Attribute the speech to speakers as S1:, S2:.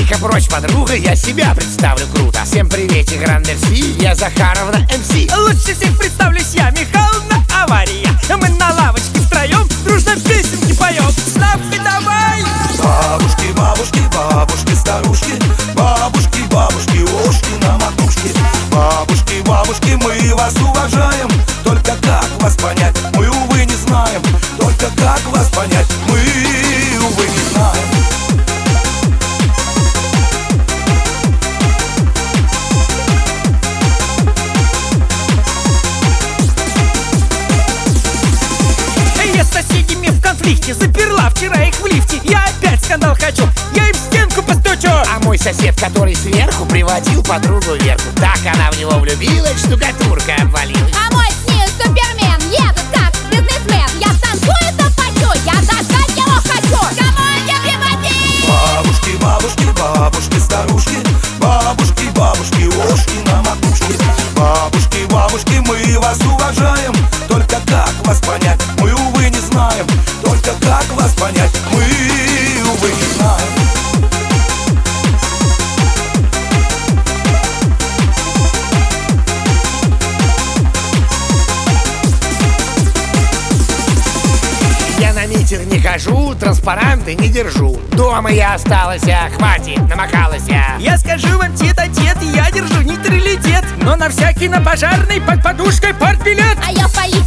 S1: Иди-ка прочь, подруга, я себя представлю круто. Всем приветик, Гран-Мерси, я Захаровна МС.
S2: Лучше всех представлюсь я, Михайловна Авария. Мы на лавочке втроем дружно песенки поем. Ставки давай!
S3: Бабушки, бабушки, бабушки, старушки, бабушки, бабушки, ушки на макушке. Бабушки, бабушки, мы вас уважаем. Только как вас понять, мы, увы, не знаем. Только как вас понять, мы, увы, не знаем.
S2: Я с соседями в конфликте, заперла вчера их в лифте. Я опять скандал хочу, я им в стенку постучу.
S1: А мой сосед, который сверху, приводил подругу вверху. Так она в него влюбилась, штукатурка обвалилась.
S4: А мой с ней супермен, едет как бизнесмен. Я танцую, то пою, я дождать его хочу. Команде приводи!
S3: Бабушки, бабушки, бабушки, старушки, бабушки, бабушки, ушки на макушке. Бабушки, бабушки, мы вас уважаем. Только как вас понять, мы, увы, не знаем. Только как вас понять, мы, увы, не знаем.
S1: Я на митинг не хожу, транспаранты не держу. Дома я осталась, хватит, намахалась.
S2: Я скажу вам тет-а-тет, я держу нейтралитет. Но на всякий на пожарный под подушкой партбилет.
S4: А я в